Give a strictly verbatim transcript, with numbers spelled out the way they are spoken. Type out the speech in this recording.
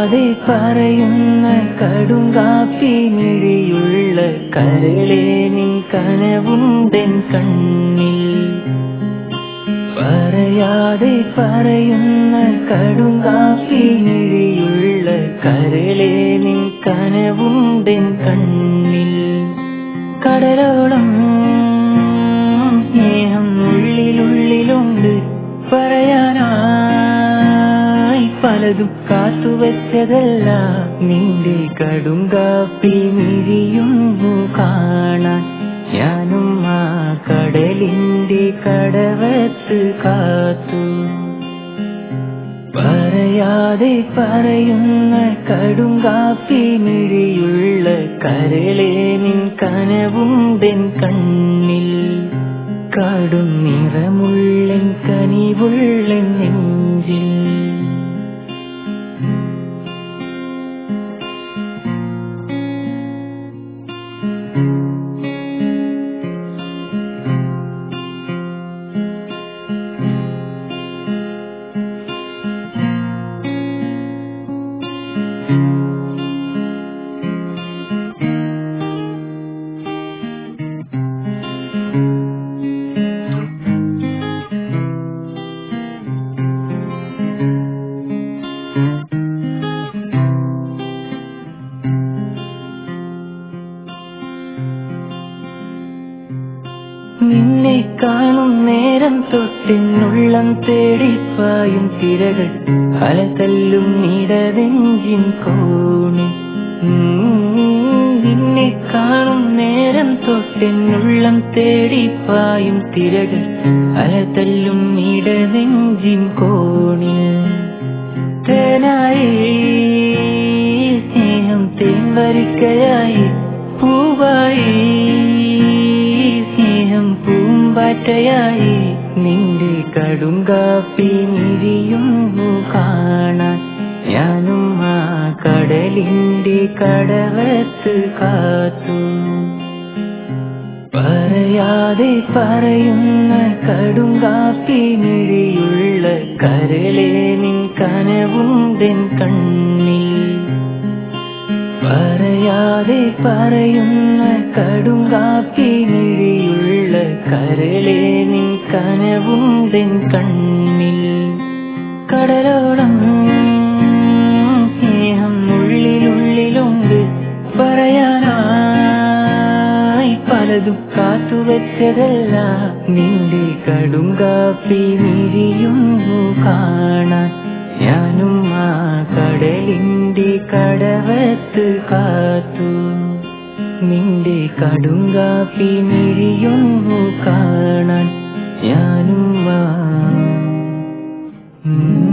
പറയാതെ പറയുന്ന കടുങ്കാപ്പി മിഴിയുള്ള കരളേ നിൻ കനവുണ്ടെൻ കണ്ണിൽ. പറയാതെ പറയുന്ന കടുങ്കാപ്പി മിഴിയുള്ള കരളേ നിൻ കനവുണ്ടെൻ കണ്ണിൽ. കടലോളം സ്നേഹം ഉള്ളിലുള്ളിലുണ്ട്, പറയാനായി പലതും കാത്തുവച്ചതല്ല. നിന്റെ കടുങ്കാപ്പി മിഴിയുന്നു കാണാൻ ഞാനും ആ കടലിന്റെ കടവത്ത് കാത്തു. പറയാതെ പറയുന്ന കടുങ്കാപ്പി മിഴിയുള്ള കരളേ നിൻ കനവുണ്ടെൻ കണ്ണിൽ. കടും നിറമുള്ളൻ കനിവുള്ളൻ നെഞ്ചിൽ. നിന്നെ കാണും നേരം തൊട്ടെന്നുള്ളം തേടിപ്പായും തിരകൾ അലതല്ലും ഇടനെഞ്ചിൻ കോണിൽ. നിന്നെ കാണും നേരം തൊട്ടെന്നുള്ളം തേടിപ്പായും തിരകൾ അലതല്ലും ഇടനെഞ്ചിൻ കോണിൽ. തേനായി സ്നേഹം തേൻവരിക്കയായി പൂവായി സ്നേഹം പൂമ്പാറ്റയായി. നിന്റെ കടുങ്കാപ്പി മിഴിയുന്നു കാണാൻ ഞാനും ആ കടലിന്റെ കടവത്ത് കാത്തു. പറയാതെ പറയുന്ന കടുങ്കാപ്പി മിഴിയുള്ള കരളേ നിൻ കനവുണ്ടെൻ കണ്ണിൽ. പറയാതെ പറയുന്ന കടുങ്കാപ്പി മിഴിയുള്ള കരളേ നിൻ കനവുണ്ടെൻ കണ്ണിൽ. കടലോളം സ്നേഹം ഉള്ളിലുള്ളിലുണ്ട്, പറയാനായി പലതും കാത്തുവച്ചതല്ല. നിന്റെ കടുങ്കാപ്പി മിഴിയുന്നു കാണാൻ ഞാനും ആ കടലിന്റെ കടവത്ത് കാത്തു. നിന്റെ കടുങ്കാപ്പി മിഴിയുന്നു കാണാൻ ഞാനും ആ